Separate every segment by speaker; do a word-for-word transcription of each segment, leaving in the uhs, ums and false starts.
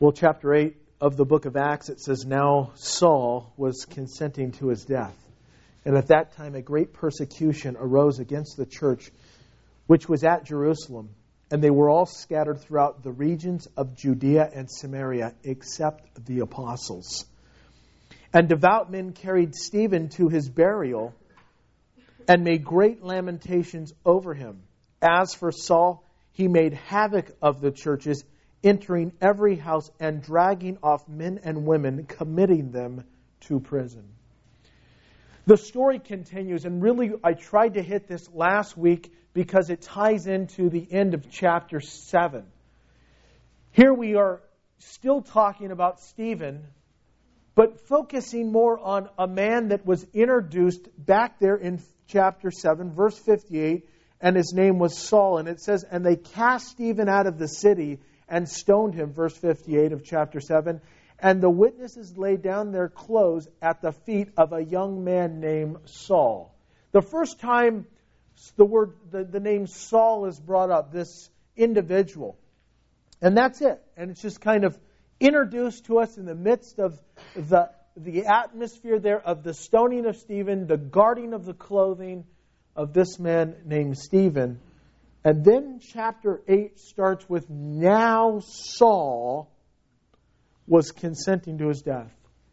Speaker 1: Well, chapter eight of the book of Acts, it says, now Saul was consenting to his death. And at that time, a great persecution arose against the church, which was at Jerusalem. And they were all scattered throughout the regions of Judea and Samaria, except the apostles. And devout men carried Stephen to his burial and made great lamentations over him. As for Saul, he made havoc of the churches, entering every house and dragging off men and women, committing them to prison. The story continues, and really I tried to hit this last week because it ties into the end of chapter seven. Here we are still talking about Stephen, but focusing more on a man that was introduced back there in chapter seven, verse fifty-eight, and his name was Saul. And it says, and they cast Stephen out of the city and stoned him, verse fifty-eight of chapter seven. And the witnesses laid down their clothes at the feet of a young man named Saul. The first time the word, the, the name Saul is brought up, this individual. And that's it. And it's just kind of introduced to us in the midst of the, the atmosphere there of the stoning of Stephen, the guarding of the clothing of this man named Stephen. And then chapter eight starts with, now Saul was consenting to his death.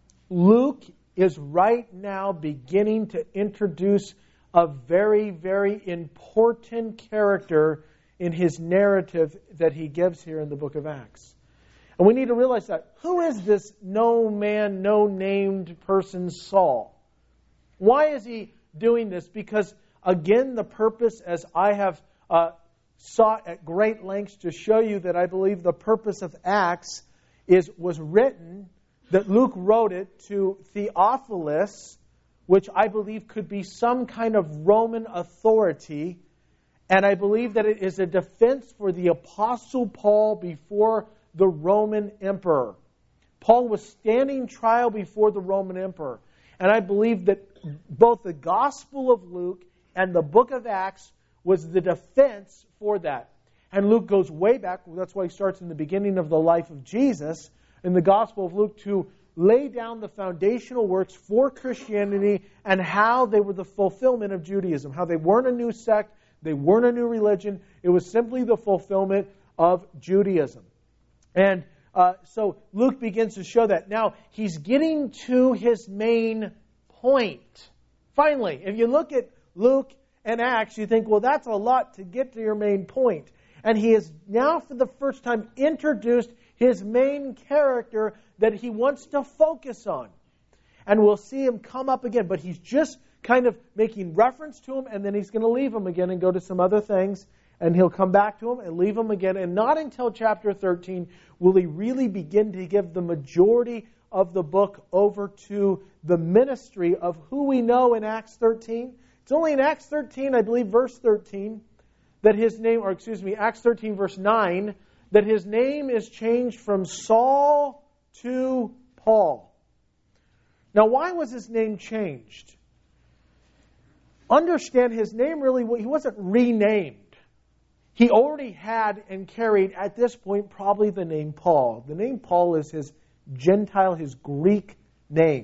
Speaker 1: Luke is right now beginning to introduce a very, very important character in his narrative that he gives here in the book of Acts. And we need to realize that. Who is this no man, no named person, Saul? Why is he doing this? Because, again, the purpose, as I have uh, sought at great lengths to show you that I believe the purpose of Acts is was written, that Luke wrote it to Theophilus, which I believe could be some kind of Roman authority. And I believe that it is a defense for the Apostle Paul before the Roman emperor. Paul was standing trial before the Roman emperor. And I believe that both the Gospel of Luke and the book of Acts was the defense for that. And Luke goes way back. That's why he starts in the beginning of the life of Jesus in the Gospel of Luke to lay down the foundational works for Christianity and how they were the fulfillment of Judaism. How they weren't a new sect. They weren't a new religion. It was simply the fulfillment of Judaism. And uh, so Luke begins to show that. Now, he's getting to his main point. Finally, if you look at Luke and Acts, you think, well, that's a lot to get to your main point. And he has now for the first time introduced his main character that he wants to focus on. And we'll see him come up again. But he's just kind of making reference to him, and then he's going to leave him again and go to some other things. And he'll come back to him and leave him again. And not until chapter thirteen will he really begin to give the majority of the book over to the ministry of who we know in Acts thirteen. It's only in Acts thirteen, I believe, verse thirteen, that his name, or excuse me, Acts thirteen, verse nine, that his name is changed from Saul to Paul. Now, why was his name changed? Understand, his name really, he wasn't renamed. He already had and carried, at this point, probably the name Paul. The name Paul is his Gentile, his Greek name.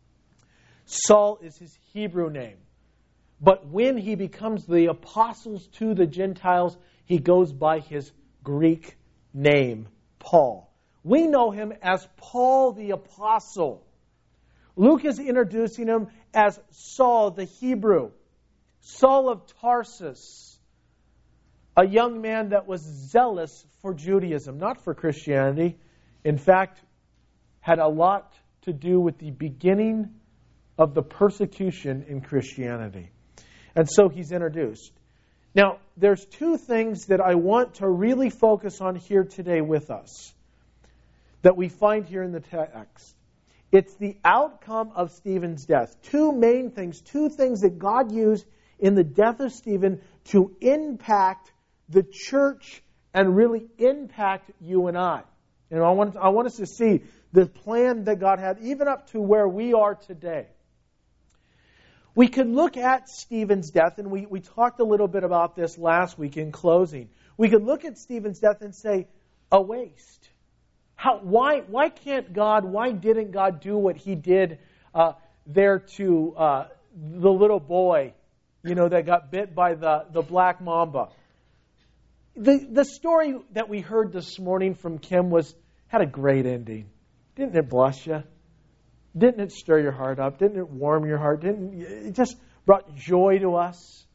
Speaker 1: Saul is his Hebrew name. But when he becomes the apostles to the Gentiles, he goes by his Greek name, Paul. We know him as Paul the Apostle. Luke is introducing him as Saul the Hebrew, Saul of Tarsus, a young man that was zealous for Judaism, not for Christianity. In fact, had a lot to do with the beginning of the persecution in Christianity. And so he's introduced. Now, there's two things that I want to really focus on here today with us that we find here in the text. It's the outcome of Stephen's death. Two main things, two things that God used in the death of Stephen to impact the church and really impact you and I. And I want, I want us to see the plan that God had, even up to where we are today. We could look at Stephen's death, and we, we talked a little bit about this last week in closing. We could look at Stephen's death and say, a waste. How, why, why can't God, why didn't God do what he did uh, there to uh, the little boy, you know, that got bit by the, the black mamba? The, the story that we heard this morning from Kim was had a great ending. Didn't it bless you? Didn't it stir your heart up? Didn't it warm your heart? Didn't it just brought joy to us?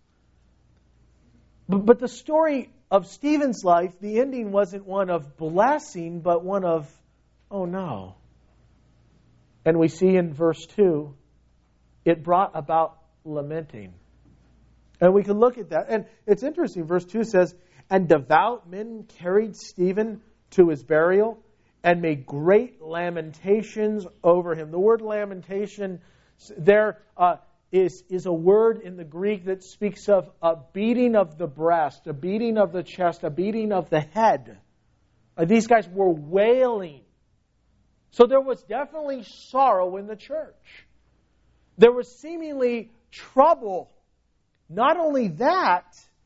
Speaker 1: But, but the story of Stephen's life, the ending wasn't one of blessing, but one of, oh no. And we see in verse two, it brought about lamenting. And we can look at that. And it's interesting. Verse two says, and devout men carried Stephen to his burial and made great lamentations over him. The word lamentation there uh, is, is a word in the Greek that speaks of a beating of the breast, a beating of the chest, a beating of the head. Uh, these guys were wailing. So there was definitely sorrow in the church. There was seemingly trouble. Not only that,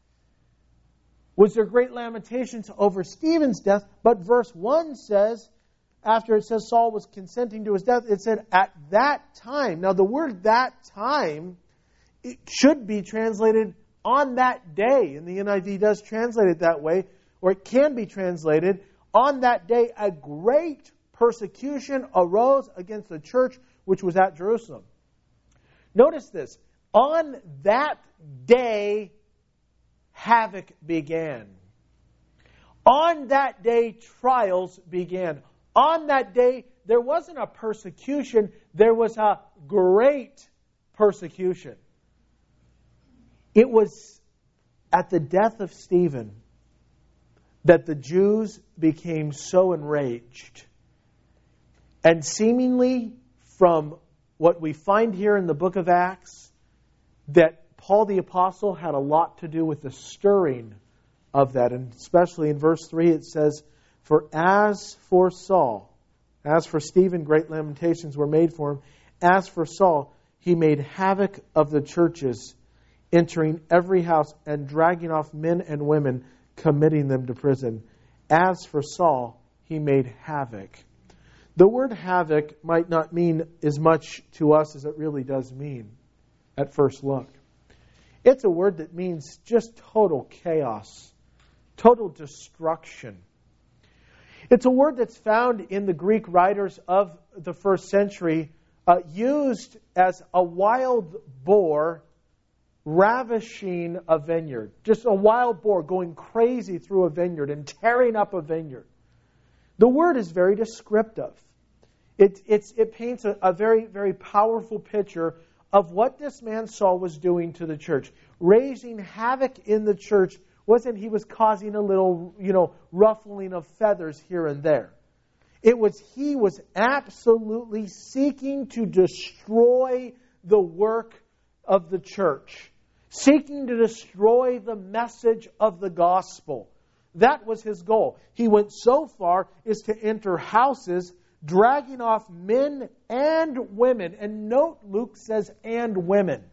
Speaker 1: was there great lamentations over Stephen's death, but verse one says, after it says Saul was consenting to his death, it said, at that time. Now the word that time, it should be translated on that day. And the N I V does translate it that way, or it can be translated, on that day a great persecution arose against the church which was at Jerusalem. Notice this. On that day, havoc began. On that day, trials began. On that day, there wasn't a persecution, there was a great persecution. It was at the death of Stephen that the Jews became so enraged. And seemingly, from what we find here in the book of Acts, that Paul the Apostle had a lot to do with the stirring of that. And especially in verse three it says, for as for Saul, as for Stephen, great lamentations were made for him. As for Saul, he made havoc of the churches, entering every house and dragging off men and women, committing them to prison. As for Saul, he made havoc. The word havoc might not mean as much to us as it really does mean at first look. It's a word that means just total chaos, total destruction. It's a word that's found in the Greek writers of the first century, uh, used as a wild boar ravishing a vineyard. Just a wild boar going crazy through a vineyard and tearing up a vineyard. The word is very descriptive. It, it's, it paints a, a very, very powerful picture of what this man Saul was doing to the church. Raising havoc in the church wasn't he was causing a little, you know, ruffling of feathers here and there. It was he was absolutely seeking to destroy the work of the church. Seeking to destroy the message of the gospel. That was his goal. He went so far as to enter houses, dragging off men and women. And note, Luke says, and women.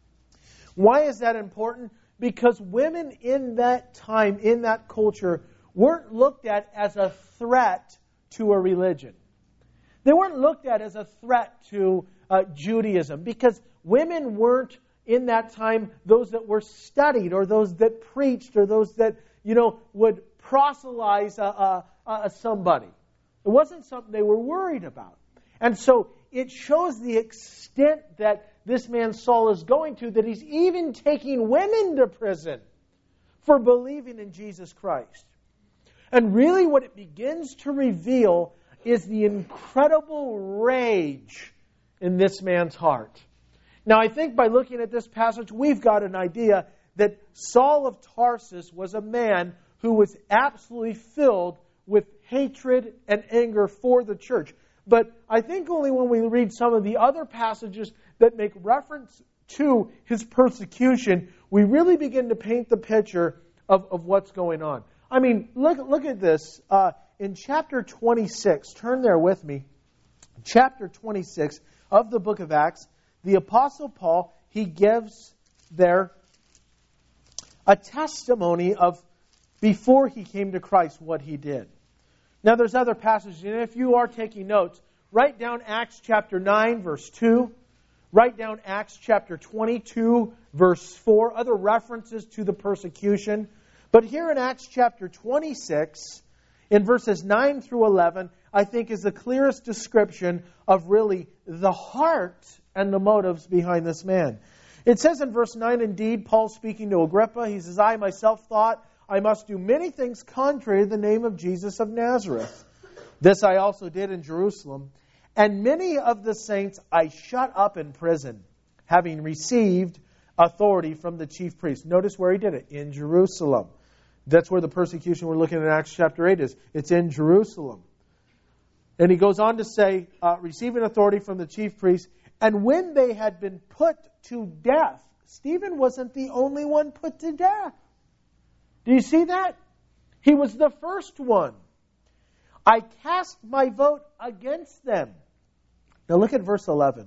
Speaker 1: Why is that important? Because women in that time, in that culture, weren't looked at as a threat to a religion. They weren't looked at as a threat to uh, Judaism. Because women weren't, in that time, those that were studied, or those that preached, or those that, you know, would proselytize uh, uh, uh, somebody. It wasn't something they were worried about. And so it shows the extent that this man Saul is going to, that he's even taking women to prison for believing in Jesus Christ. And really what it begins to reveal is the incredible rage in this man's heart. Now I think by looking at this passage, we've got an idea that Saul of Tarsus was a man who was absolutely filled with hatred and anger for the church. But I think only when we read some of the other passages that make reference to his persecution, we really begin to paint the picture of, of what's going on. I mean, look, look at this. Uh, in chapter twenty-six, turn there with me. Chapter twenty-six of the book of Acts, the Apostle Paul, he gives there a testimony of before he came to Christ, what he did. Now there's other passages, and if you are taking notes, write down Acts chapter nine, verse two. Write down Acts chapter twenty-two, verse four. Other references to the persecution. But here in Acts chapter twenty-six, in verses nine through eleven, I think is the clearest description of really the heart and the motives behind this man. It says in verse nine, indeed, Paul speaking to Agrippa, he says, I myself thought I must do many things contrary to the name of Jesus of Nazareth. This I also did in Jerusalem. And many of the saints I shut up in prison, having received authority from the chief priest. Notice where he did it, in Jerusalem. That's where the persecution we're looking at in Acts chapter eight is. It's in Jerusalem. And he goes on to say, uh, receiving authority from the chief priest, and when they had been put to death, Stephen wasn't the only one put to death. Do you see that? He was the first one. I cast my vote against them. Now look at verse eleven.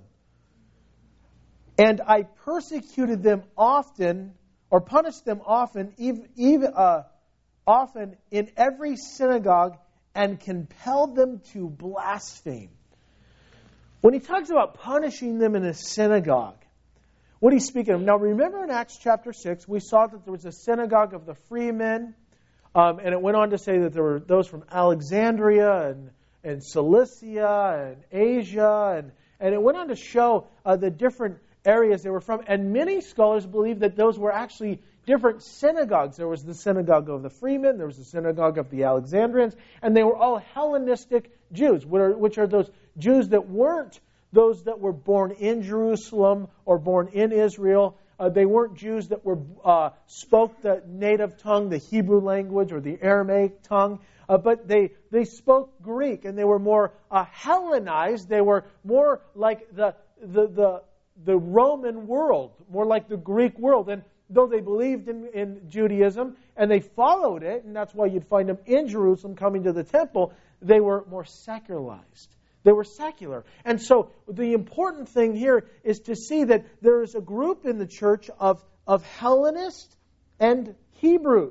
Speaker 1: And I persecuted them often, or punished them often, even, even uh, often in every synagogue, and compelled them to blaspheme. When he talks about punishing them in a synagogue, what he's speaking of. Now remember in Acts chapter six, we saw that there was a synagogue of the freemen, um, and it went on to say that there were those from Alexandria and, and Cilicia and Asia, and, and it went on to show uh, the different areas they were from. And many scholars believe that those were actually different synagogues. There was the synagogue of the freemen, there was the synagogue of the Alexandrians, and they were all Hellenistic Jews, which are, which are those Jews that weren't those that were born in Jerusalem or born in Israel. Uh, they weren't Jews that were uh, spoke the native tongue, the Hebrew language or the Aramaic tongue, uh, but they, they spoke Greek, and they were more uh, Hellenized. They were more like the, the, the, the Roman world, more like the Greek world. And though they believed in, in Judaism and they followed it, and that's why you'd find them in Jerusalem coming to the temple, they were more secularized. They were secular. And so the important thing here is to see that there is a group in the church of, of Hellenists and Hebrews.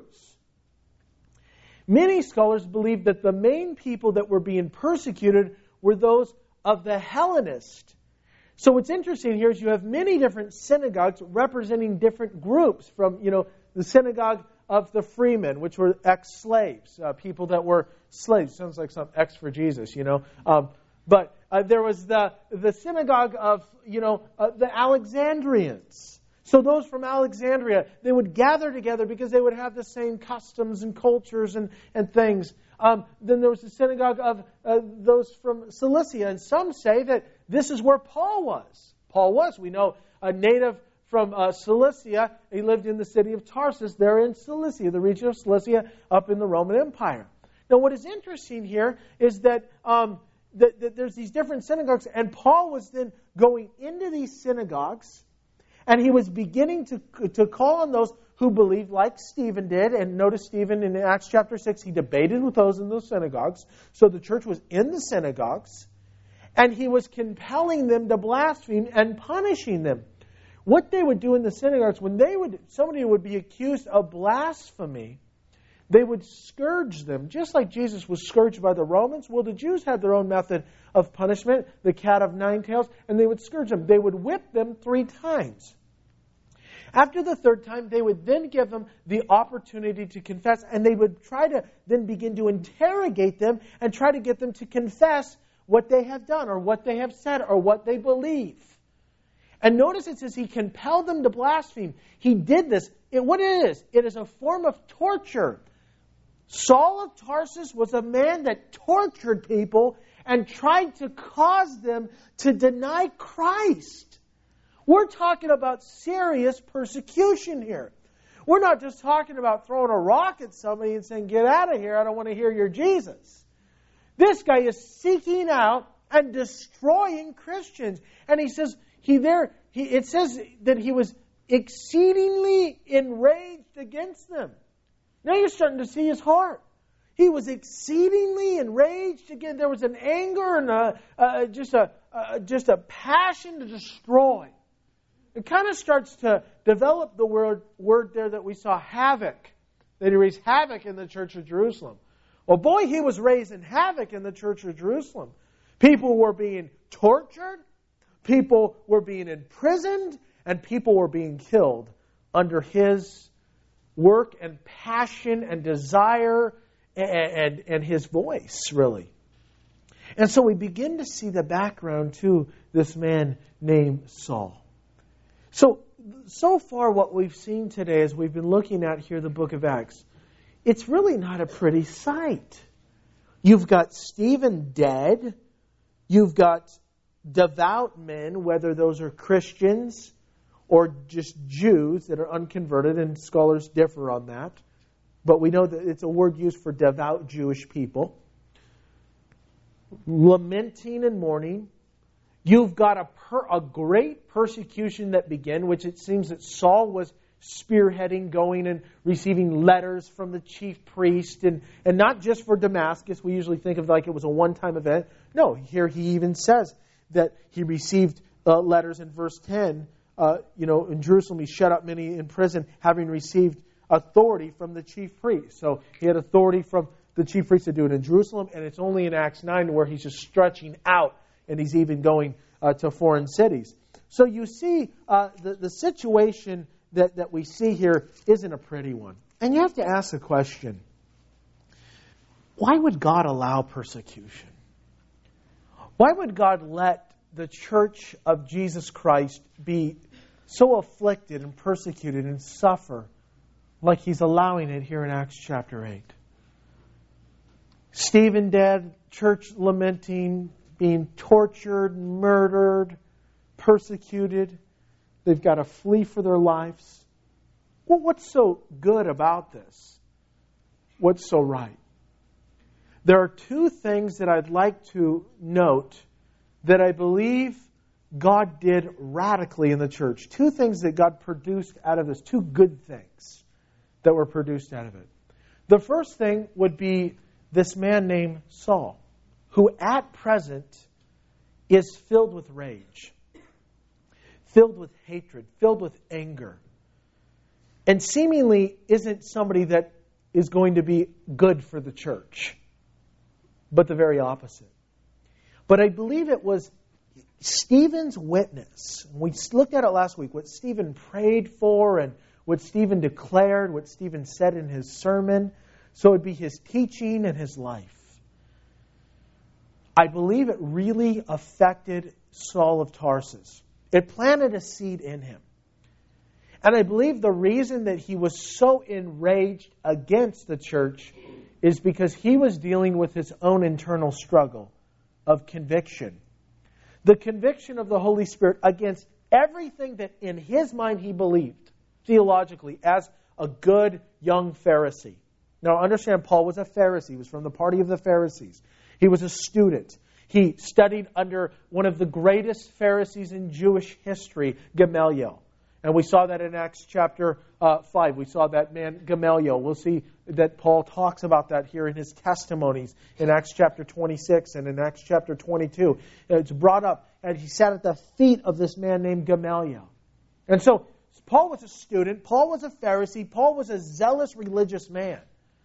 Speaker 1: Many scholars believe that the main people that were being persecuted were those of the Hellenists. So what's interesting here is you have many different synagogues representing different groups, from, you know, the synagogue of the freemen, which were ex-slaves, uh, people that were slaves. Sounds like some X for Jesus, you know. Um, but uh, there was the the synagogue of, you know, uh, the Alexandrians. So those from Alexandria, they would gather together because they would have the same customs and cultures and, and things. Um, then there was the synagogue of uh, those from Cilicia. And some say that this is where Paul was. Paul was, we know, a native from uh, Cilicia. He lived in the city of Tarsus there in Cilicia, the region of Cilicia up in the Roman Empire. Now what is interesting here is that, um, that, that there's these different synagogues, and Paul was then going into these synagogues, and he was beginning to, to call on those who believed like Stephen did. And notice Stephen in Acts chapter six, he debated with those in those synagogues. So the church was in the synagogues, and he was compelling them to blaspheme and punishing them. What they would do in the synagogues, when they would somebody would be accused of blasphemy, they would scourge them, just like Jesus was scourged by the Romans. Well, the Jews had their own method of punishment, the cat of nine tails, and they would scourge them. They would whip them three times. After the third time, they would then give them the opportunity to confess, and they would try to then begin to interrogate them and try to get them to confess what they have done or what they have said or what they believe. And notice it says he compelled them to blaspheme. He did this. It, what it is, it is a form of torture. Saul of Tarsus was a man that tortured people and tried to cause them to deny Christ. We're talking about serious persecution here. We're not just talking about throwing a rock at somebody and saying, get out of here, I don't want to hear your Jesus. This guy is seeking out and destroying Christians. And he says, he there, he, it says that he was exceedingly enraged against them. Now you're starting to see his heart. He was exceedingly enraged. Again, there was an anger and a, uh, just a uh, just a passion to destroy. It kind of starts to develop the word, word there that we saw, havoc. That he raised havoc in the church of Jerusalem. Well, boy, he was raising havoc in the church of Jerusalem. People were being tortured, people were being imprisoned, and people were being killed under his work and passion and desire and, and, and his voice, really. And so we begin to see the background to this man named Saul. So, so far what we've seen today as we've been looking at here the book of Acts, it's really not a pretty sight. You've got Stephen dead. You've got devout men, whether those are Christians or just Jews that are unconverted, and scholars differ on that. But we know that it's a word used for devout Jewish people. Lamenting and mourning. You've got a, per, a great persecution that began, which it seems that Saul was spearheading, going and receiving letters from the chief priest, and, and not just for Damascus. We usually think of it like it was a one-time event. No, here he even says that he received uh, letters in verse ten. Uh, you know, in Jerusalem he shut up many in prison, having received authority from the chief priest. So he had authority from the chief priest to do it in Jerusalem, and it's only in Acts nine where he's just stretching out, and he's even going uh, to foreign cities. So you see, uh, the, the situation that, that we see here isn't a pretty one. And you have to ask the question, why would God allow persecution? Why would God let the church of Jesus Christ be so afflicted and persecuted and suffer like he's allowing it here in Acts chapter eight? Stephen dead, church lamenting, being tortured, murdered, persecuted. They've got to flee for their lives. Well, what's so good about this? What's so right? There are two things that I'd like to note that I believe God did radically in the church. Two things that God produced out of this. Two good things that were produced out of it. The first thing would be this man named Saul, who at present is filled with rage, filled with hatred, filled with anger, and seemingly isn't somebody that is going to be good for the church, but the very opposite. But I believe it was Stephen's witness. We looked at it last week, what Stephen prayed for and what Stephen declared, what Stephen said in his sermon. So it would be his teaching and his life. I believe it really affected Saul of Tarsus. It planted a seed in him. And I believe the reason that he was so enraged against the church is because he was dealing with his own internal struggle of conviction. The conviction of the Holy Spirit against everything that in his mind he believed theologically as a good young Pharisee. Now understand, Paul was a Pharisee. He was from the party of the Pharisees. He was a student. He studied under one of the greatest Pharisees in Jewish history, Gamaliel. And we saw that in Acts chapter uh, five. We saw that man Gamaliel. We'll see that Paul talks about that here in his testimonies in Acts chapter twenty-six and in Acts chapter twenty-two. It's brought up, and he sat at the feet of this man named Gamaliel. And so Paul was a student. Paul was a Pharisee. Paul was a zealous religious man.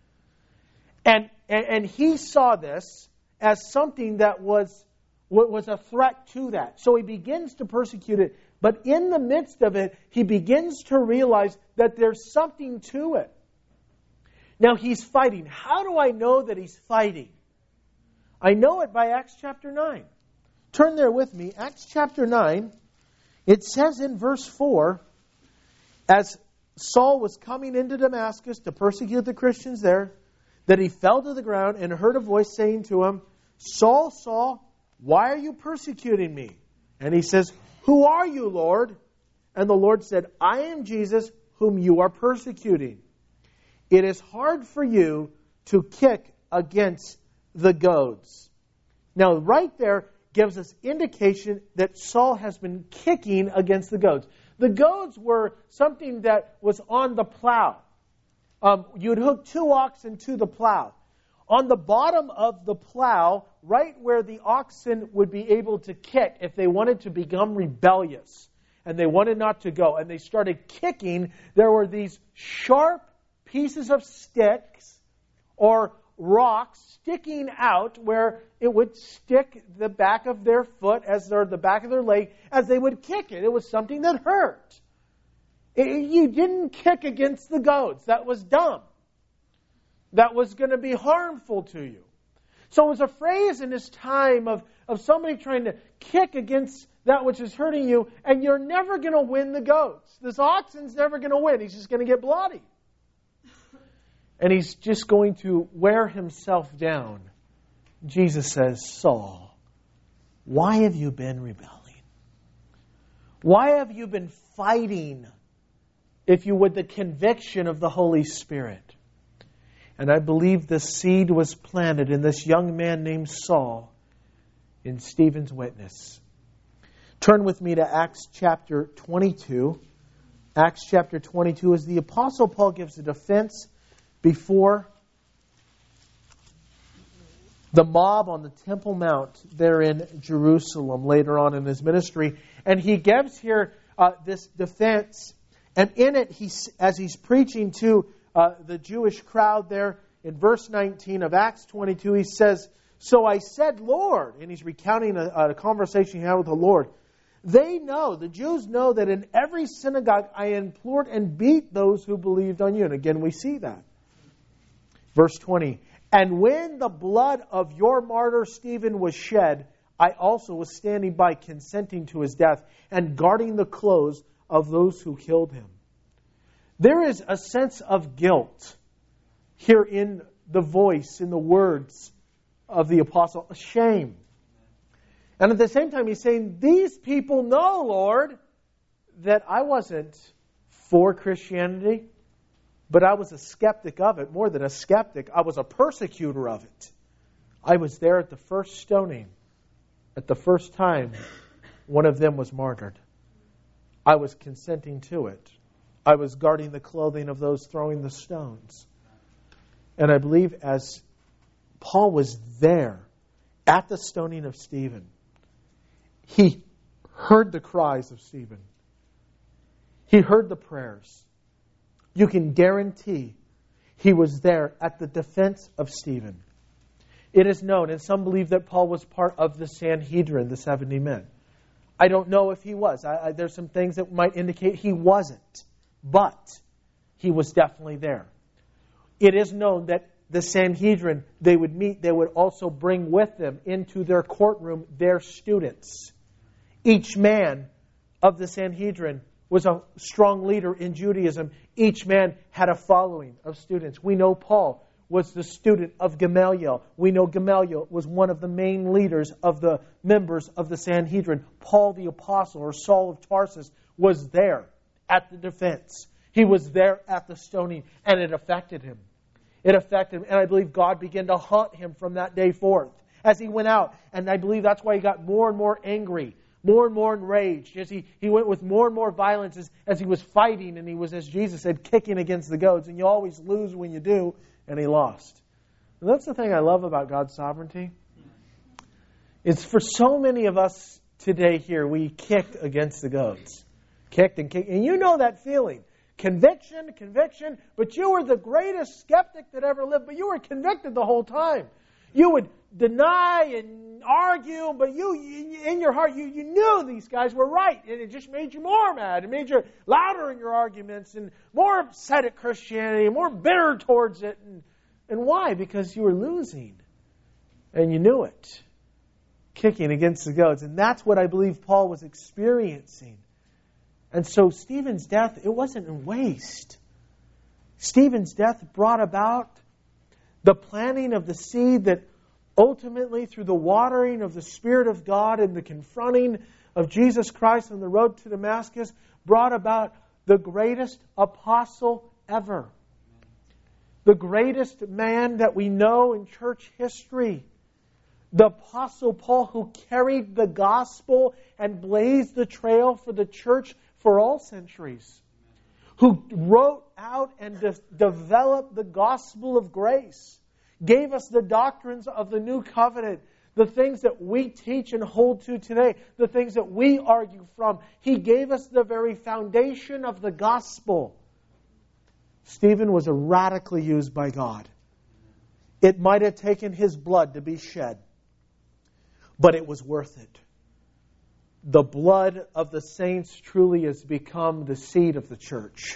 Speaker 1: And, and, and he saw this as something that was, was a threat to that. So he begins to persecute it. But in the midst of it, he begins to realize that there's something to it. Now he's fighting. How do I know that he's fighting? I know it by Acts chapter nine. Turn there with me. Acts chapter nine. It says in verse four, as Saul was coming into Damascus to persecute the Christians there, that he fell to the ground and heard a voice saying to him, Saul, Saul, why are you persecuting me? And he says, who are you, Lord? And the Lord said, I am Jesus, whom you are persecuting. It is hard for you to kick against the goads. Now, right there gives us indication that Saul has been kicking against the goads. The goads were something that was on the plow. Um, you'd hook two oxen to the plow. On the bottom of the plow, right where the oxen would be able to kick if they wanted to become rebellious and they wanted not to go, and they started kicking, there were these sharp pieces of sticks or rocks sticking out where it would stick the back of their foot, as their, the back of their leg, as they would kick it. It was something that hurt. It, you didn't kick against the goats. That was dumb. That was going to be harmful to you. So it was a phrase in this time of, of somebody trying to kick against that which is hurting you, and you're never going to win the goats. This oxen's never going to win. He's just going to get bloody. And he's just going to wear himself down. Jesus says, Saul, why have you been rebelling? Why have you been fighting, if you would, the conviction of the Holy Spirit? And I believe the seed was planted in this young man named Saul in Stephen's witness. Turn with me to Acts chapter twenty-two. Acts chapter twenty-two, as the Apostle Paul gives a defense before the mob on the Temple Mount there in Jerusalem later on in his ministry. And he gives here uh, this defense. And in it, he, as he's preaching to uh, the Jewish crowd there, in verse nineteen of Acts twenty-two, he says, So I said, Lord, and he's recounting a, a conversation he had with the Lord. They know, the Jews know, that in every synagogue I implored and beat those who believed on you. And again, we see that. Verse twenty, And when the blood of your martyr Stephen was shed, I also was standing by, consenting to his death and guarding the clothes of those who killed him. There is a sense of guilt here in the voice, in the words of the apostle. Shame. And at the same time, he's saying, these people know, Lord, that I wasn't for Christianity, but I was a skeptic of it. More than a skeptic, I was a persecutor of it. I was there at the first stoning, at the first time one of them was martyred. I was consenting to it. I was guarding the clothing of those throwing the stones. And I believe as Paul was there at the stoning of Stephen, he heard the cries of Stephen. He heard the prayers. You can guarantee he was there at the defense of Stephen. It is known, and some believe that Paul was part of the Sanhedrin, the seventy men. I don't know if he was. I, I, there's some things that might indicate he wasn't. But he was definitely there. It is known that the Sanhedrin, they would meet, they would also bring with them into their courtroom their students. Each man of the Sanhedrin was a strong leader in Judaism. Each man had a following of students. We know Paul was the student of Gamaliel. We know Gamaliel was one of the main leaders of the members of the Sanhedrin. Paul the Apostle, or Saul of Tarsus, was there at the defense. He was there at the stoning, and it affected him. It affected him, and I believe God began to haunt him from that day forth as he went out. And I believe that's why he got more and more angry, more and more enraged, as he, he went with more and more violence as, as he was fighting, and he was, as Jesus said, kicking against the goads. And you always lose when you do, and he lost. And that's the thing I love about God's sovereignty. It's for so many of us today here, we kicked against the goads. Kicked and kicked. And you know that feeling. Conviction, conviction, but you were the greatest skeptic that ever lived, but you were convicted the whole time. You would deny and argue, but you, in your heart, you, you knew these guys were right, and it just made you more mad. It made you louder in your arguments and more upset at Christianity, more bitter towards it. And, and why? Because you were losing, and you knew it. Kicking against the goads. And that's what I believe Paul was experiencing. And so Stephen's death, it wasn't in waste. Stephen's death brought about the planting of the seed that ultimately, through the watering of the Spirit of God and the confronting of Jesus Christ on the road to Damascus, brought about the greatest apostle ever. The greatest man that we know in church history. The Apostle Paul, who carried the gospel and blazed the trail for the church for all centuries, who wrote out and de- developed the gospel of grace, gave us the doctrines of the new covenant, the things that we teach and hold to today, the things that we argue from. He gave us the very foundation of the gospel. Stephen was radically used by God. It might have taken His blood to be shed, but it was worth it. The blood of the saints truly has become the seed of the church.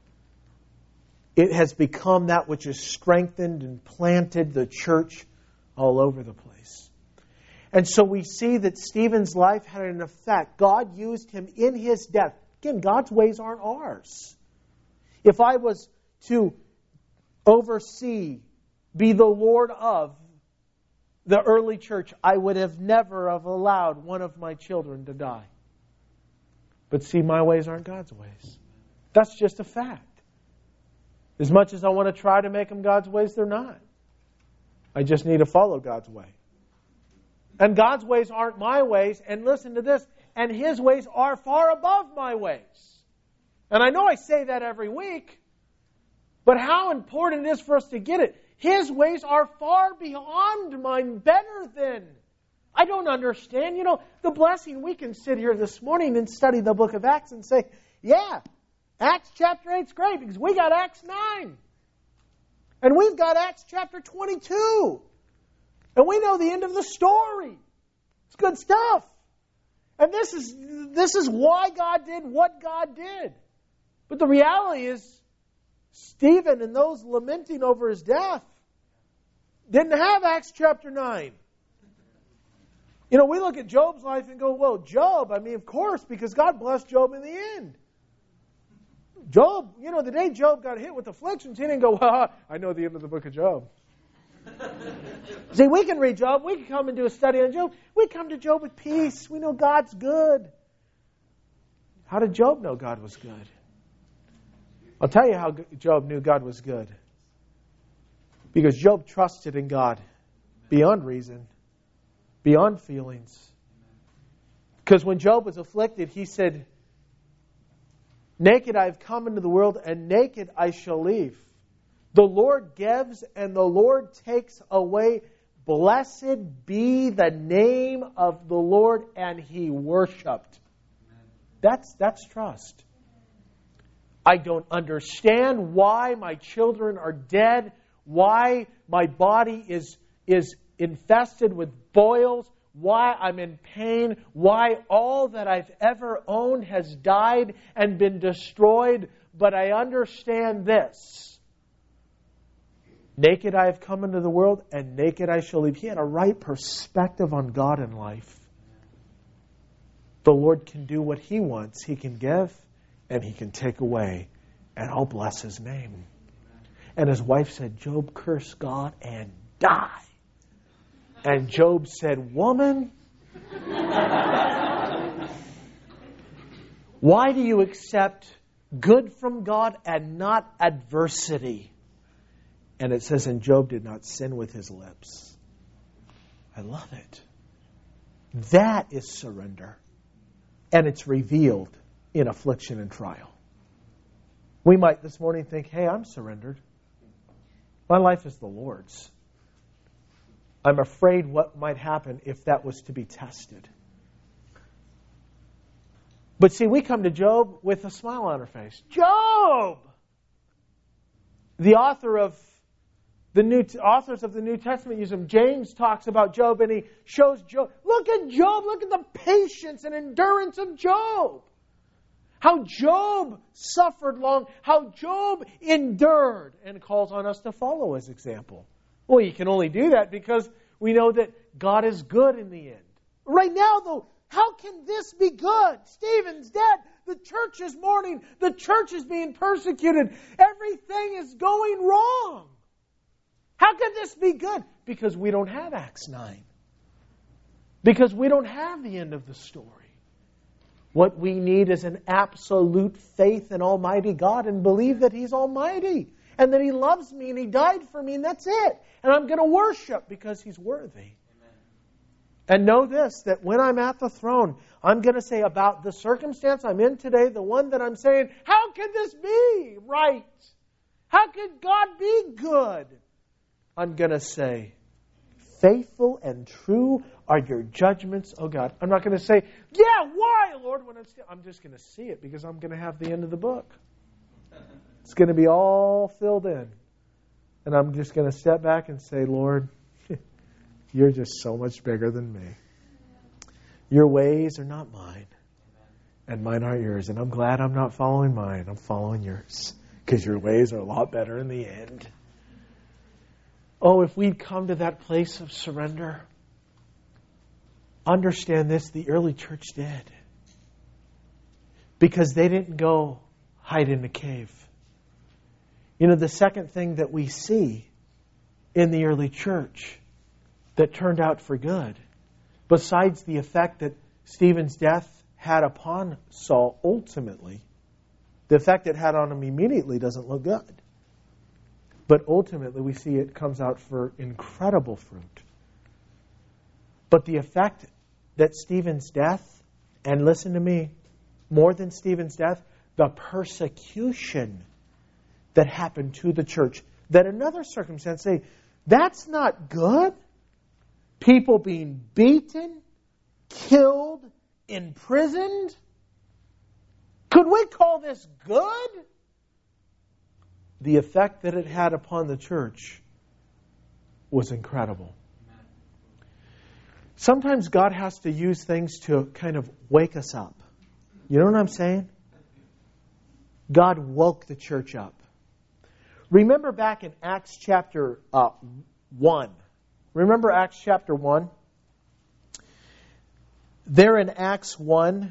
Speaker 1: It has become that which has strengthened and planted the church all over the place. And so we see that Stephen's life had an effect. God used him in his death. Again, God's ways aren't ours. If I was to oversee, be the Lord of the early church, I would have never have allowed one of my children to die. But see, my ways aren't God's ways. That's just a fact. As much as I want to try to make them God's ways, they're not. I just need to follow God's way. And God's ways aren't my ways. And listen to this. And His ways are far above my ways. And I know I say that every week. But how important it is for us to get it. His ways are far beyond mine, better than. I don't understand. You know, the blessing, we can sit here this morning and study the book of Acts and say, yeah, Acts chapter eight is great because we got Acts nine. And we've got Acts chapter twenty-two. And we know the end of the story. It's good stuff. And this is this is why God did what God did. But the reality is, Stephen and those lamenting over his death didn't have Acts chapter nine. You know, we look at Job's life and go, well, Job, I mean, of course, because God blessed Job in the end. Job, you know, the day Job got hit with afflictions, he didn't go, well, I know the end of the book of Job. See, we can read Job. We can come and do a study on Job. We come to Job with peace. We know God's good. How did Job know God was good? I'll tell you how Job knew God was good. Because Job trusted in God beyond reason, beyond feelings. Because when Job was afflicted, he said, naked I have come into the world, and naked I shall leave. The Lord gives, and the Lord takes away. Blessed be the name of the Lord. And he worshipped. That's, that's trust. I don't understand why my children are dead, why my body is, is infested with boils, why I'm in pain, why all that I've ever owned has died and been destroyed. But I understand this. Naked I have come into the world, and naked I shall leave. He had a right perspective on God and life. The Lord can do what He wants. He can give, and He can take away. And I'll bless His name. And his wife said, Job, curse God and die. And Job said, woman, why do you accept good from God and not adversity? And it says, and Job did not sin with his lips. I love it. That is surrender. And it's revealed in affliction and trial. We might this morning think, hey, I'm surrendered. My life is the Lord's. I'm afraid what might happen if that was to be tested. But see, we come to Job with a smile on our face. Job! The author of the new authors of the New Testament use him. James talks about Job, and he shows Job. Look at Job. Look at the patience and endurance of Job. How Job suffered long. How Job endured, and calls on us to follow his example. Well, you can only do that because we know that God is good in the end. Right now, though, how can this be good? Stephen's dead. The church is mourning. The church is being persecuted. Everything is going wrong. How can this be good? Because we don't have Acts nine. Because we don't have the end of the story. What we need is an absolute faith in Almighty God and believe that He's Almighty and that He loves me and He died for me and that's it. And I'm going to worship because He's worthy. Amen. And know this, that when I'm at the throne, I'm going to say about the circumstance I'm in today, the one that I'm saying, how can this be right? How could God be good? I'm going to say, faithful and true are your judgments, oh God. I'm not going to say, yeah, why, Lord? When I'm, still, I'm just going to see it because I'm going to have the end of the book. It's going to be all filled in. And I'm just going to step back and say, Lord, you're just so much bigger than me. Your ways are not mine, and mine aren't yours. And I'm glad I'm not following mine. I'm following yours, because your ways are a lot better in the end. Oh, if we'd come to that place of surrender. Understand this, the early church did. Because they didn't go hide in a cave. You know, the second thing that we see in the early church that turned out for good, besides the effect that Stephen's death had upon Saul ultimately, the effect it had on him immediately doesn't look good. But ultimately we see it comes out for incredible fruit. But the effect that Stephen's death, and listen to me, more than Stephen's death, the persecution that happened to the church, that another circumstance say, that's not good. People being beaten, killed, imprisoned. Could we call this good? The effect that it had upon the church was incredible. Sometimes God has to use things to kind of wake us up. You know what I'm saying? God woke the church up. Remember back in Acts chapter uh, one. Remember Acts chapter one? There in Acts one,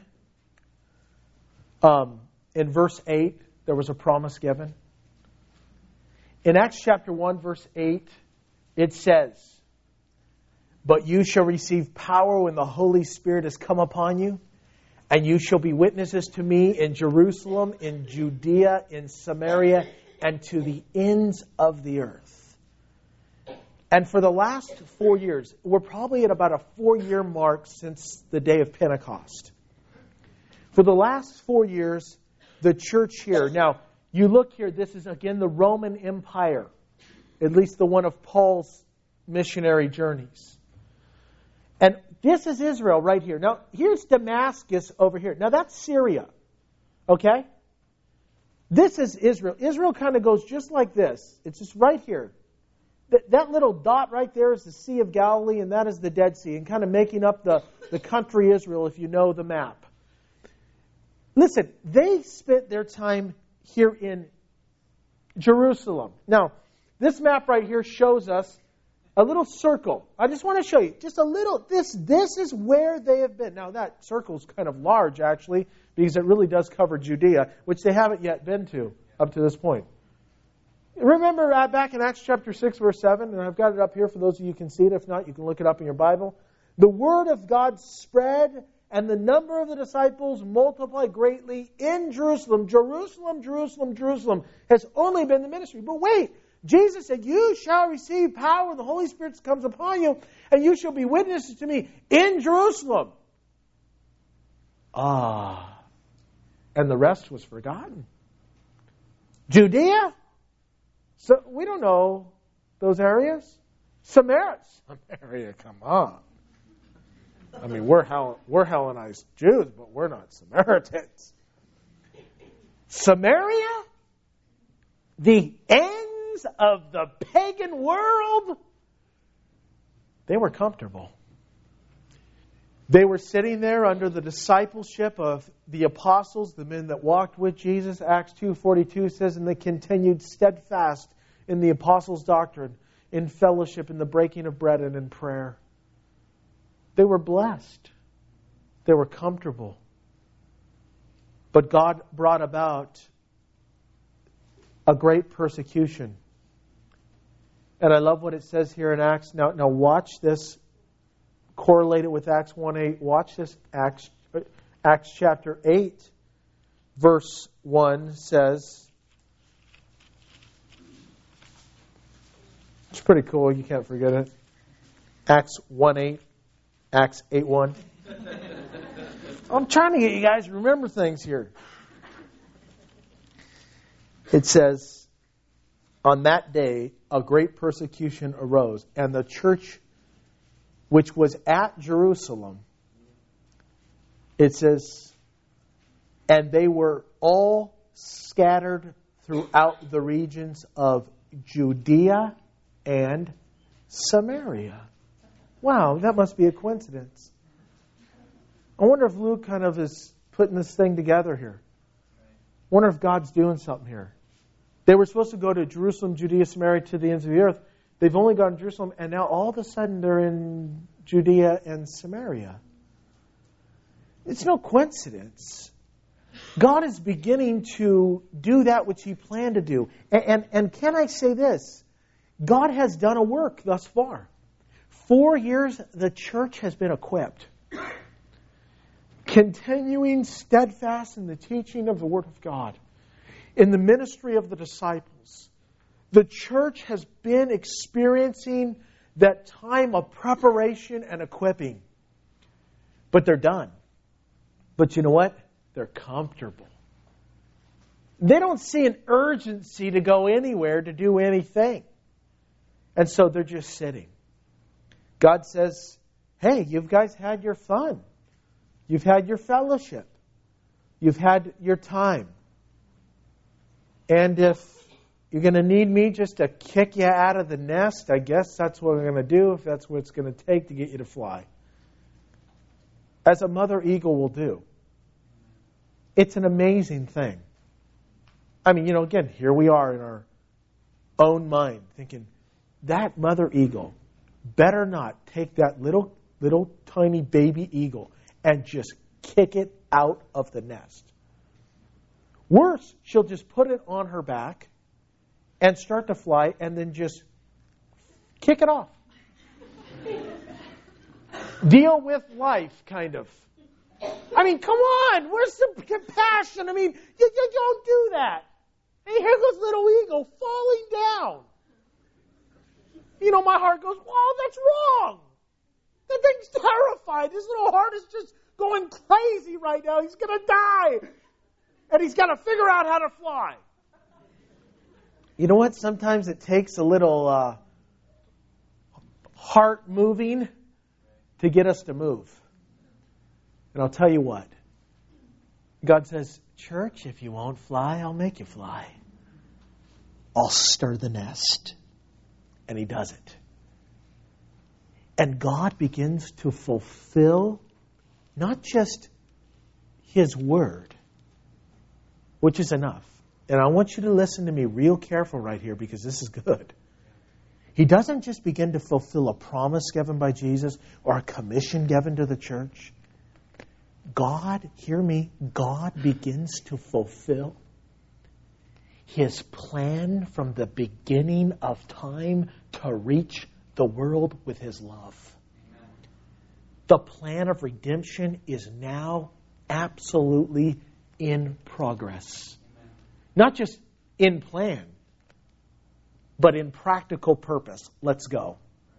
Speaker 1: um, in verse eight, there was a promise given. In Acts chapter one, verse eight, it says, "But you shall receive power when the Holy Spirit has come upon you, and you shall be witnesses to me in Jerusalem, in Judea, in Samaria, and to the ends of the earth." And for the last four years, we're probably at about a four-year mark since the day of Pentecost. For the last four years, the church here, now, you look here, this is again the Roman Empire, at least the one of Paul's missionary journeys. And this is Israel right here. Now, here's Damascus over here. Now, that's Syria. Okay? This is Israel. Israel kind of goes just like this. It's just right here. That, that little dot right there is the Sea of Galilee, and that is the Dead Sea, and kind of making up the, the country Israel, if you know the map. Listen, they spent their time here in Jerusalem. Now, this map right here shows us a little circle. I just want to show you just a little. This this is where they have been. Now, that circle is kind of large, actually, because it really does cover Judea, which they haven't yet been to up to this point. Remember uh, back in Acts chapter six, verse seven, and I've got it up here for those of you who can see it. If not, you can look it up in your Bible. The word of God spread, and the number of the disciples multiplied greatly in Jerusalem. Jerusalem, Jerusalem, Jerusalem has only been the ministry. But wait, Jesus said, "You shall receive power when the Holy Spirit comes upon you, and you shall be witnesses to me in Jerusalem." Ah, and the rest was forgotten. Judea? So we don't know those areas. Samaria? Samaria, come on. I mean, we're, Hell- we're Hellenized Jews, but we're not Samaritans. Samaria? The ends of the pagan world? They were comfortable. They were sitting there under the discipleship of the apostles, the men that walked with Jesus. Acts two forty-two says, "And they continued steadfast in the apostles' doctrine, in fellowship, in the breaking of bread, and in prayer." They were blessed. They were comfortable. But God brought about a great persecution. And I love what it says here in Acts. Now, now watch this. Correlate it with Acts one eight. Watch this. Acts, Acts chapter eight, verse one says, it's pretty cool. You can't forget it. Acts one eight. Acts eight one. I'm trying to get you guys to remember things here. It says, "On that day, a great persecution arose, and the church which was at Jerusalem," it says, "and they were all scattered throughout the regions of Judea and Samaria. Wow, that must be a coincidence. I wonder if Luke kind of is putting this thing together here. I wonder if God's doing something here. They were supposed to go to Jerusalem, Judea, Samaria, to the ends of the earth. They've only gone to Jerusalem, and now all of a sudden they're in Judea and Samaria. It's no coincidence. God is beginning to do that which He planned to do. And, and, and can I say this? God has done a work thus far. Four years, the church has been equipped. Continuing steadfast in the teaching of the Word of God. In the ministry of the disciples. The church has been experiencing that time of preparation and equipping. But they're done. But you know what? They're comfortable. They don't see an urgency to go anywhere, to do anything. And so they're just sitting. God says, hey, you guys had your fun. You've had your fellowship. You've had your time. And if you're going to need me just to kick you out of the nest, I guess that's what I'm going to do, if that's what it's going to take to get you to fly. As a mother eagle will do. It's an amazing thing. I mean, you know, again, here we are in our own mind thinking, that mother eagle better not take that little, little tiny baby eagle and just kick it out of the nest. Worse, she'll just put it on her back and start to fly and then just kick it off. Deal with life, kind of. I mean, come on, where's the compassion? I mean, you, you don't do that. And here goes little eagle falling down. You know, my heart goes, wow, that's wrong. That thing's terrified. His little heart is just going crazy right now. He's going to die. And he's got to figure out how to fly. You know what? Sometimes it takes a little uh, heart moving to get us to move. And I'll tell you what. God says, church, if you won't fly, I'll make you fly. I'll stir the nest. And He does it. And God begins to fulfill not just His word, which is enough. And I want you to listen to me real careful right here because this is good. He doesn't just begin to fulfill a promise given by Jesus or a commission given to the church. God, hear me, God begins to fulfill His plan from the beginning of time to reach the world with His love. Amen. The plan of redemption is now absolutely in progress. Amen. Not just in plan, but in practical purpose. Let's go.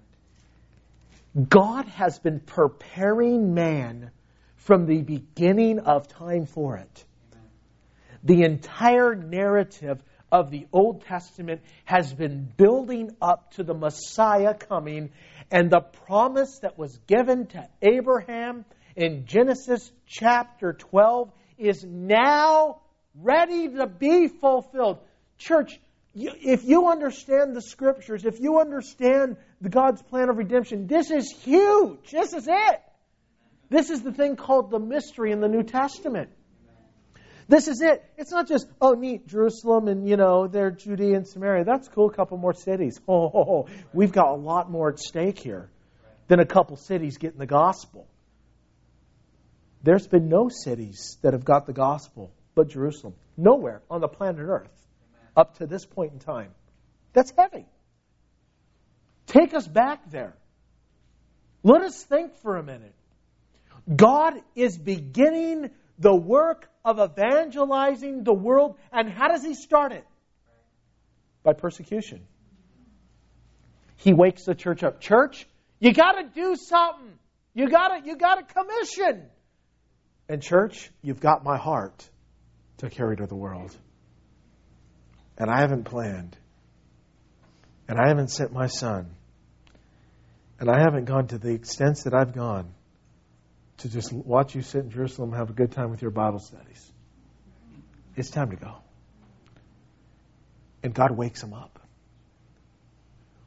Speaker 1: God has been preparing man from the beginning of time for it. Amen. The entire narrative of the Old Testament has been building up to the Messiah coming, and the promise that was given to Abraham in Genesis chapter twelve is now ready to be fulfilled. Church, if you understand the Scriptures, if you understand the God's plan of redemption, this is huge. This is it. This is the thing called the mystery in the New Testament. This is it. It's not just, oh, neat, Jerusalem and, you know, they're Judea and Samaria. That's cool, a couple more cities. Oh, oh, oh, we've got a lot more at stake here than a couple cities getting the gospel. There's been no cities that have got the gospel but Jerusalem. Nowhere on the planet Earth up to this point in time. That's heavy. Take us back there. Let us think for a minute. God is beginning the work of evangelizing the world. And how does He start it? By persecution. He wakes the church up. Church, you got to do something. You got to you got to commission. And church, you've got my heart to carry to the world. And I haven't planned. And I haven't sent my Son. And I haven't gone to the extents that I've gone to just watch you sit in Jerusalem and have a good time with your Bible studies. It's time to go. And God wakes them up.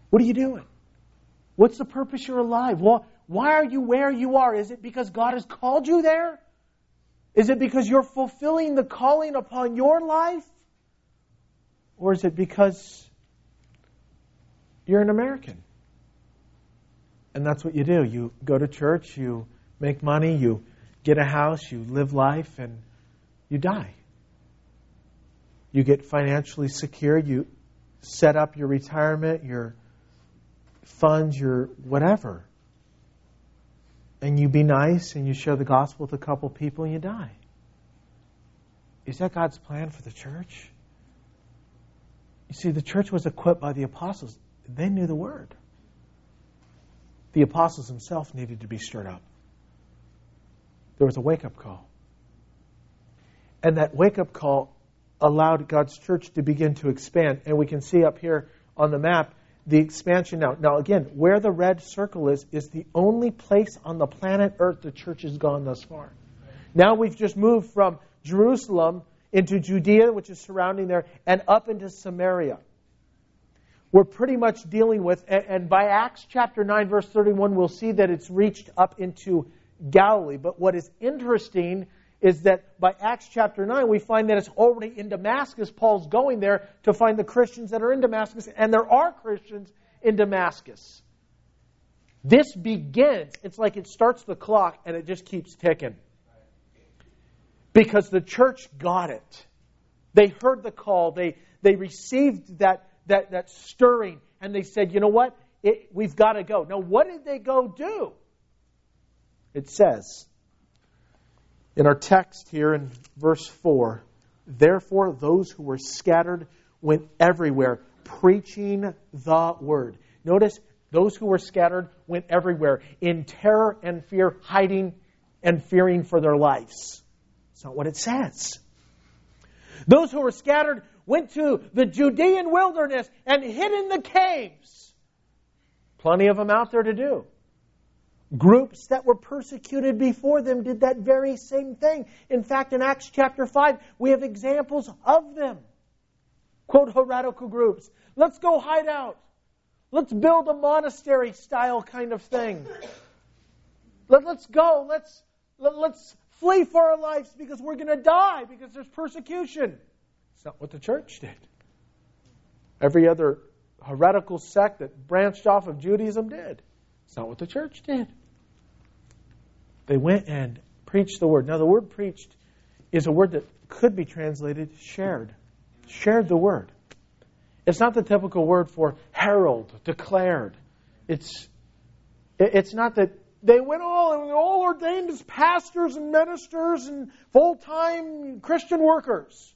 Speaker 1: What are you doing? What's the purpose you're alive? Well, why are you where you are? Is it because God has called you there? Is it because you're fulfilling the calling upon your life? Or is it because you're an American? And that's what you do. You go to church, you make money, you get a house, you live life, and you die. You get financially secure, you set up your retirement, your funds, your whatever. And you be nice and you share the gospel with a couple people and you die. Is that God's plan for the church? You see, the church was equipped by the apostles. They knew the word. The apostles themselves needed to be stirred up. There was a wake-up call. And that wake-up call allowed God's church to begin to expand. And we can see up here on the map the expansion now. Now again, where the red circle is, is the only place on the planet Earth the church has gone thus far. Now we've just moved from Jerusalem into Judea, which is surrounding there, and up into Samaria. We're pretty much dealing with, and by Acts chapter nine, verse thirty-one, we'll see that it's reached up into Galilee. But what is interesting is that by Acts chapter nine, we find that it's already in Damascus. Paul's going there to find the Christians that are in Damascus, and there are Christians in Damascus. This begins, it's like it starts the clock and it just keeps ticking. Because the church got it. They heard the call. They they received that, that, that stirring, and they said, you know what? It, we've got to go. Now, what did they go do? It says, in our text here in verse four, therefore those who were scattered went everywhere, preaching the word. Notice, those who were scattered went everywhere, in terror and fear, hiding and fearing for their lives. That's not what it says. Those who were scattered went to the Judean wilderness and hid in the caves. Plenty of them out there to do. Groups that were persecuted before them did that very same thing. In fact, in Acts chapter five, we have examples of them. Quote, heretical groups. Let's go hide out. Let's build a monastery style kind of thing. Let, let's go. Let's, let, let's flee for our lives because we're going to die because there's persecution. It's not what the church did. Every other heretical sect that branched off of Judaism did. It's not what the church did. They went and preached the word. Now, the word preached is a word that could be translated shared. Shared the word. It's not the typical word for herald, declared. It's it's not that they went all and were all ordained as pastors and ministers and full-time Christian workers.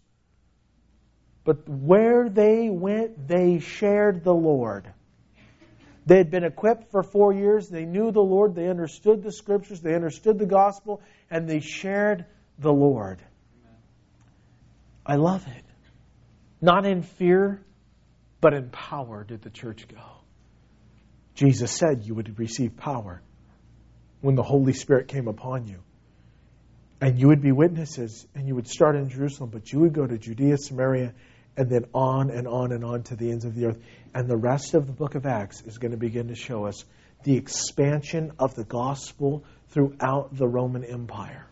Speaker 1: But where they went, they shared the Lord. They had been equipped for four years. They knew the Lord. They understood the Scriptures. They understood the gospel. And they shared the Lord. I love it. Not in fear, but in power did the church go. Jesus said you would receive power when the Holy Spirit came upon you. And you would be witnesses, and you would start in Jerusalem, but you would go to Judea, Samaria, and then on and on and on to the ends of the earth. And the rest of the book of Acts is going to begin to show us the expansion of the gospel throughout the Roman Empire.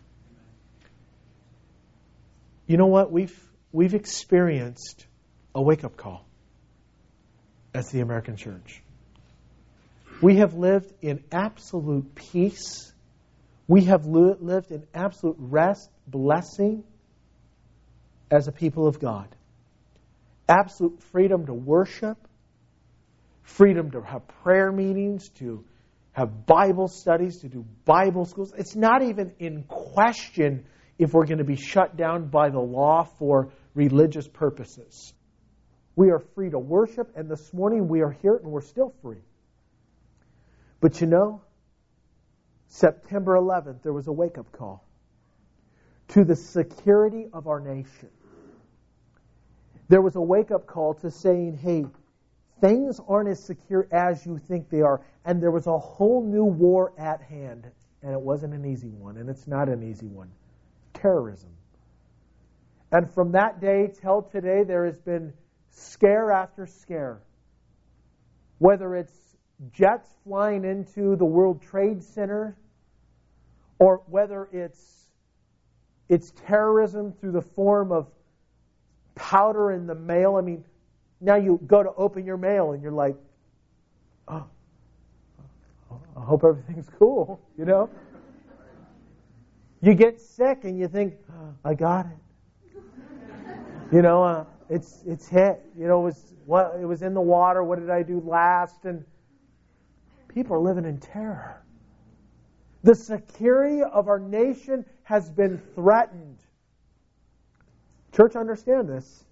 Speaker 1: You know what? We've we've experienced a wake-up call as the American church. We have lived in absolute peace. We have li- lived in absolute rest, blessing as a people of God. Absolute freedom to worship, freedom to have prayer meetings, to have Bible studies, to do Bible schools. It's not even in question if we're going to be shut down by the law for religious purposes. We are free to worship, and this morning we are here and we're still free. But you know, September eleventh, there was a wake-up call to the security of our nation. There was a wake-up call to saying, hey, things aren't as secure as you think they are. And there was a whole new war at hand. And it wasn't an easy one. And it's not an easy one. Terrorism. And from that day till today, there has been scare after scare. whether it's jets flying into the World Trade Center, or whether it's it's terrorism through the form of powder in the mail. I mean, now you go to open your mail and you're like, oh, I hope everything's cool, you know? You get sick and you think, oh, I got it. You know, uh, it's it's hit. You know, it was what it was in the water. What did I do last? And people are living in terror. The security of our nation has been threatened. Church, understand this.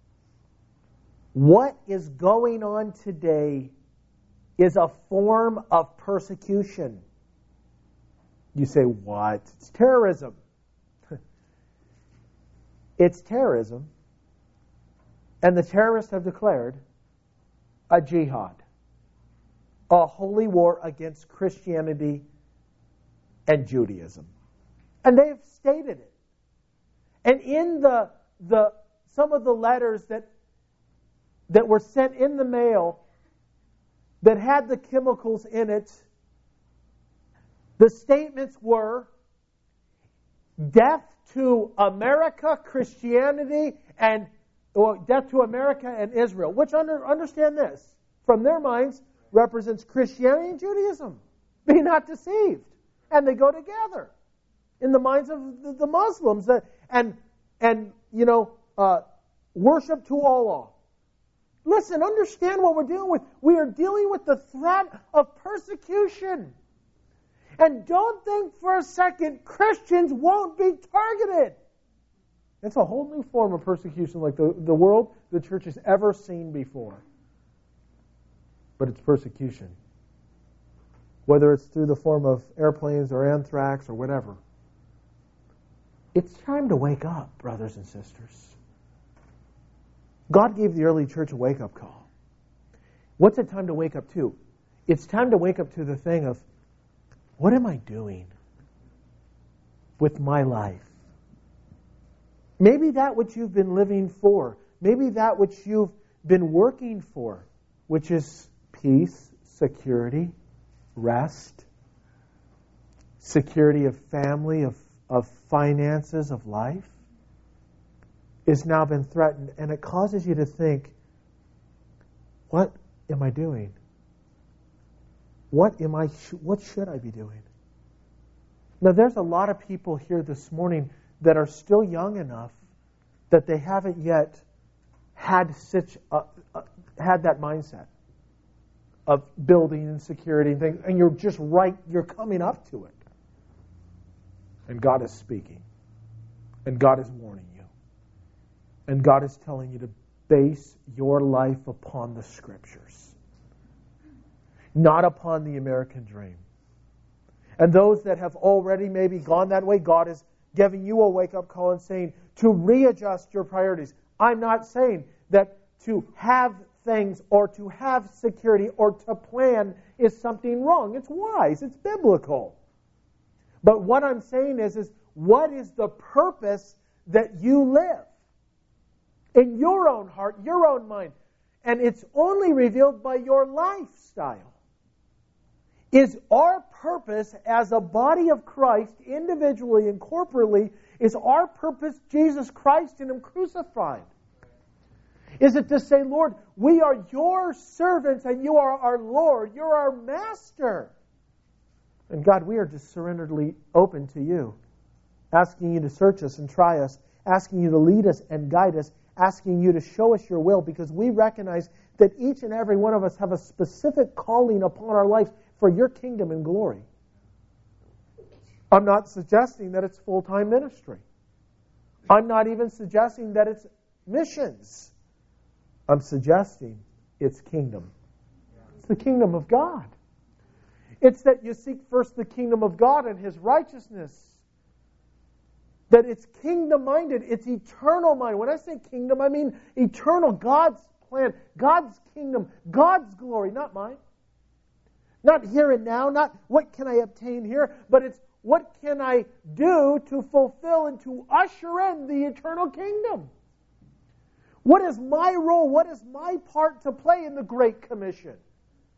Speaker 1: What is going on today is a form of persecution. You say, what? It's terrorism. It's terrorism. And the terrorists have declared a jihad, a holy war against Christianity and Judaism. And they've stated it. And in the the some of the letters that that were sent in the mail that had the chemicals in it, the statements were death to America, Christianity, and well, death to America and Israel, which under, understand this, from their minds represents Christianity and Judaism. Be not deceived. And they go together in the minds of the, the Muslims. That, and, and, you know, uh, worship to Allah. Listen, understand what we're dealing with. We are dealing with the threat of persecution. And don't think for a second Christians won't be targeted. It's a whole new form of persecution like the, the world, the church has ever seen before. But it's persecution. Whether it's through the form of airplanes or anthrax or whatever. It's time to wake up, brothers and sisters. God gave the early church a wake-up call. What's it time to wake up to? It's time to wake up to the thing of, what am I doing with my life? Maybe that which you've been living for. Maybe that which you've been working for, which is peace, security, rest, security of family, of, of finances, of life, is now been threatened. And it causes you to think, what am I doing? What am I? What should I be doing? Now, there's a lot of people here this morning that are still young enough that they haven't yet had such a, a, had that mindset of building and security and things, and you're just right. You're coming up to it, and God is speaking, and God is warning you, and God is telling you to base your life upon the Scriptures, not upon the American dream. And those that have already maybe gone that way, God is giving you a wake-up call and saying to readjust your priorities. I'm not saying that to have things or to have security or to plan is something wrong. It's wise. It's biblical. But what I'm saying is, is what is the purpose that you live in your own heart, your own mind? And it's only revealed by your lifestyle. Is our purpose as a body of Christ, individually and corporately, is our purpose Jesus Christ and Him crucified? Is it to say, Lord, we are your servants and you are our Lord, you're our master? And God, we are just surrenderedly open to you, asking you to search us and try us, asking you to lead us and guide us, asking you to show us your will, because we recognize that each and every one of us have a specific calling upon our lives for your kingdom and glory. I'm not suggesting that it's full-time ministry. I'm not even suggesting that it's missions. I'm suggesting it's kingdom. It's the kingdom of God. It's that you seek first the kingdom of God and His righteousness. That it's kingdom-minded. It's eternal-minded. When I say kingdom, I mean eternal. God's plan, God's kingdom, God's glory, not mine. Not here and now, not what can I obtain here, but it's what can I do to fulfill and to usher in the eternal kingdom. What is my role? What is my part to play in the Great Commission?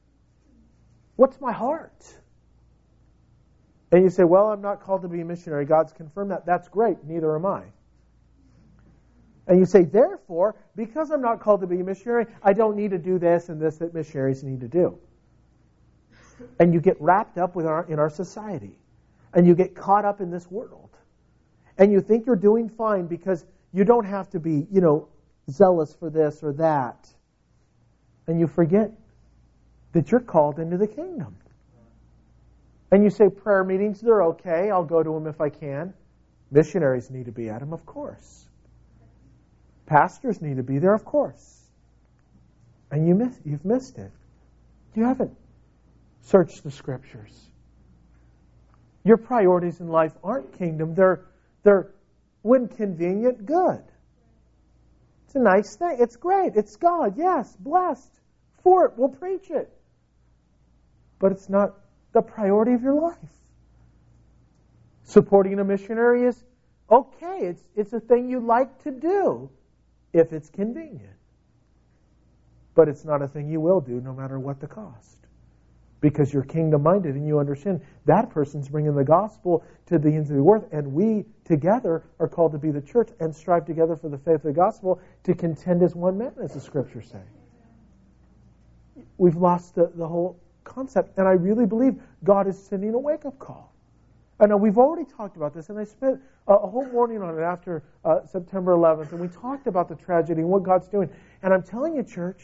Speaker 1: What's my heart? And you say, well, I'm not called to be a missionary. God's confirmed that. That's great. Neither am I. And you say, therefore, because I'm not called to be a missionary, I don't need to do this and this that missionaries need to do. And you get wrapped up with our, in our society. And you get caught up in this world. And you think you're doing fine because you don't have to be, you know, zealous for this or that. And you forget that you're called into the kingdom. And you say, prayer meetings, they're okay. I'll go to them if I can. Missionaries need to be at them, of course. Pastors need to be there, of course. And you miss, you've missed it. You haven't searched the Scriptures. Your priorities in life aren't kingdom. They're, they're when convenient, good. It's a nice thing. It's great. It's God. Yes, blessed. For it. We'll preach it. But it's not the priority of your life. Supporting a missionary is okay. It's, it's a thing you like to do if it's convenient. But it's not a thing you will do no matter what the cost. Because you're kingdom-minded and you understand that person's bringing the gospel to the ends of the earth, and we together are called to be the church and strive together for the faith of the gospel to contend as one man, as the Scriptures say. We've lost the, the whole concept, and I really believe God is sending a wake-up call. I know we've already talked about this, and I spent a, a whole morning on it after uh, September eleventh, and we talked about the tragedy and what God's doing. And I'm telling you, church,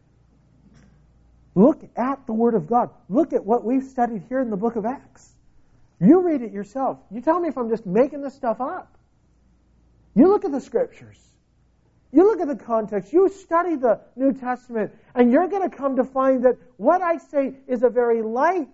Speaker 1: look at the Word of God. Look at what we've studied here in the book of Acts. You read it yourself. You tell me if I'm just making this stuff up. You look at the Scriptures. You look at the context. You study the New Testament, and you're going to come to find that what I say is a very light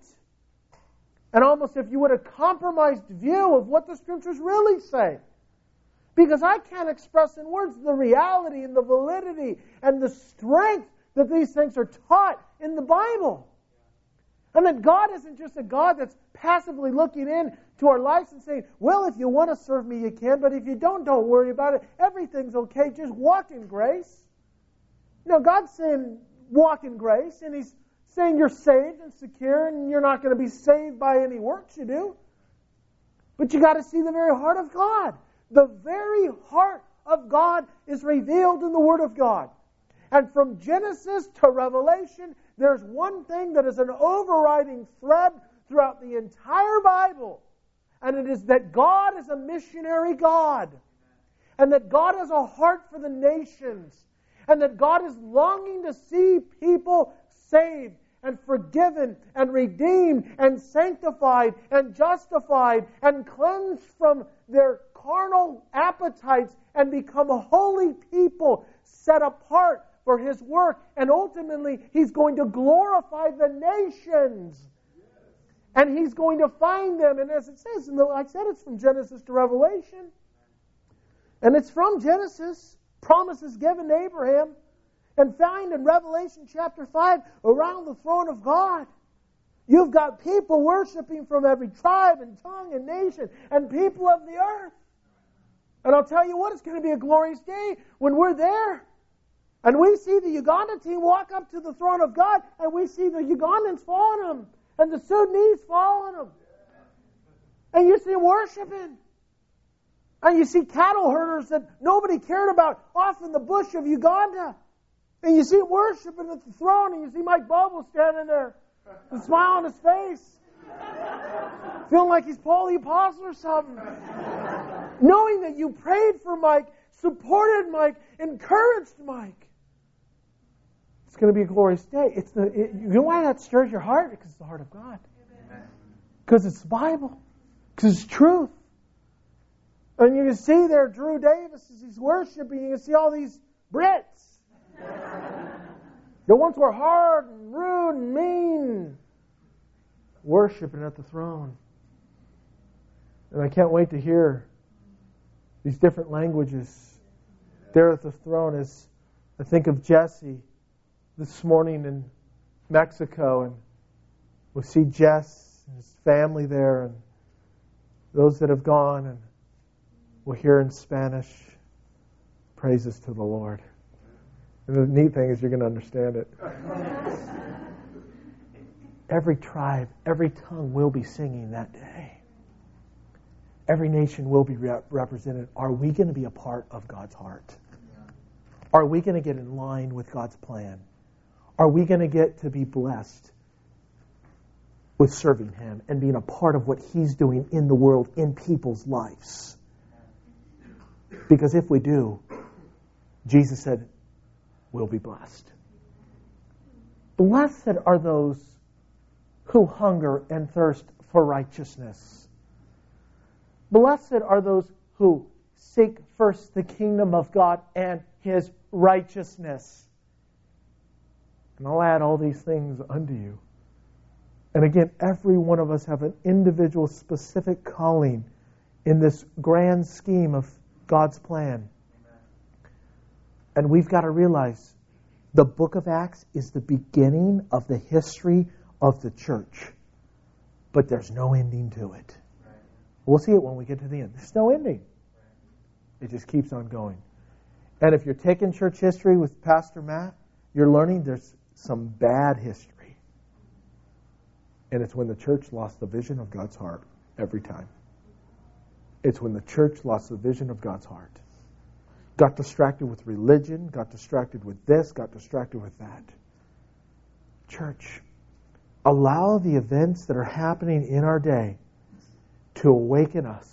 Speaker 1: and almost, if you would, a compromised view of what the Scriptures really say. Because I can't express in words the reality and the validity and the strength that these things are taught in the Bible. And that God isn't just a God that's passively looking in to our lives and saying, well, if you want to serve me, you can, but if you don't, don't worry about it. Everything's okay. Just walk in grace. No, God's saying walk in grace, and He's saying you're saved and secure, and you're not going to be saved by any works you do. But you got to see the very heart of God. The very heart of God is revealed in the Word of God. And from Genesis to Revelation, there's one thing that is an overriding thread throughout the entire Bible. And it is that God is a missionary God. And that God has a heart for the nations. And that God is longing to see people saved and forgiven and redeemed and sanctified and justified and cleansed from their carnal appetites and become a holy people set apart for His work. And ultimately, He's going to glorify the nations. And He's going to find them. And as it says, and like I said, it's from Genesis to Revelation. And it's from Genesis. Promises given to Abraham. And found in Revelation chapter five, around the throne of God. You've got people worshiping from every tribe and tongue and nation and people of the earth. And I'll tell you what, it's going to be a glorious day when we're there. And we see the Uganda team walk up to the throne of God, and we see the Ugandans following them, and the Sudanese following them. And you see them worshiping. And you see cattle herders that nobody cared about off in the bush of Uganda. And you see him worshiping at the throne, and you see Mike Bobo standing there with a smile on his face, feeling like he's Paul the Apostle or something. Knowing that you prayed for Mike, supported Mike, encouraged Mike. It's going to be a glorious day. It's the it, you know why that stirs your heart? Because it's the heart of God. Because it's the Bible. Because it's truth. And you can see there Drew Davis as he's worshiping. You can see all these Brits. The ones who are hard and rude and mean, worshiping at the throne. And I can't wait to hear these different languages there at the throne. As I think of Jesse this morning in Mexico, and we'll see Jess and his family there, and those that have gone, and we'll hear in Spanish, praises to the Lord. And the neat thing is you're going to understand it. every tribe, every tongue will be singing that day. Every nation will be rep- represented. Are we going to be a part of God's heart? Are we going to get in line with God's plan? Are we going to get to be blessed with serving Him and being a part of what He's doing in the world, in people's lives? Because if we do, Jesus said, we'll be blessed. Blessed are those who hunger and thirst for righteousness. Blessed are those who seek first the kingdom of God and His righteousness. And I'll add all these things unto you. And again, every one of us have an individual specific calling in this grand scheme of God's plan. And we've got to realize the book of Acts is the beginning of the history of the church. But there's no ending to it. We'll see it when we get to the end. There's no ending. It just keeps on going. And if you're taking church history with Pastor Matt, you're learning there's some bad history. And it's when the church lost the vision of God's heart every time. It's when the church lost the vision of God's heart. Got distracted with religion, got distracted with this, got distracted with that. Church, allow the events that are happening in our day to awaken us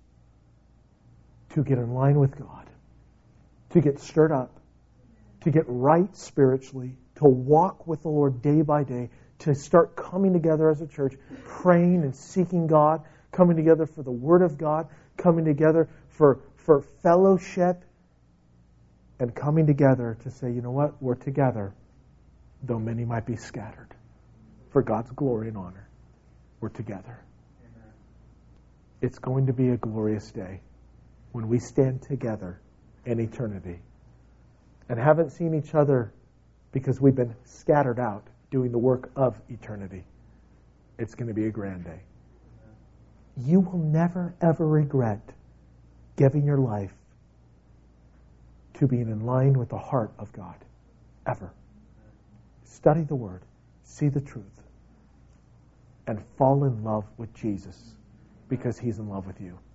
Speaker 1: to get in line with God, to get stirred up, to get right spiritually, to walk with the Lord day by day, to start coming together as a church, praying and seeking God, coming together for the Word of God, coming together for, for fellowship, and coming together to say, you know what, we're together, though many might be scattered. For God's glory and honor, we're together. Amen. It's going to be a glorious day when we stand together in eternity and haven't seen each other because we've been scattered out doing the work of eternity. It's going to be a grand day. Amen. You will never, ever regret giving your life to being in line with the heart of God. Ever. Study the Word. See the truth. And fall in love with Jesus because He's in love with you.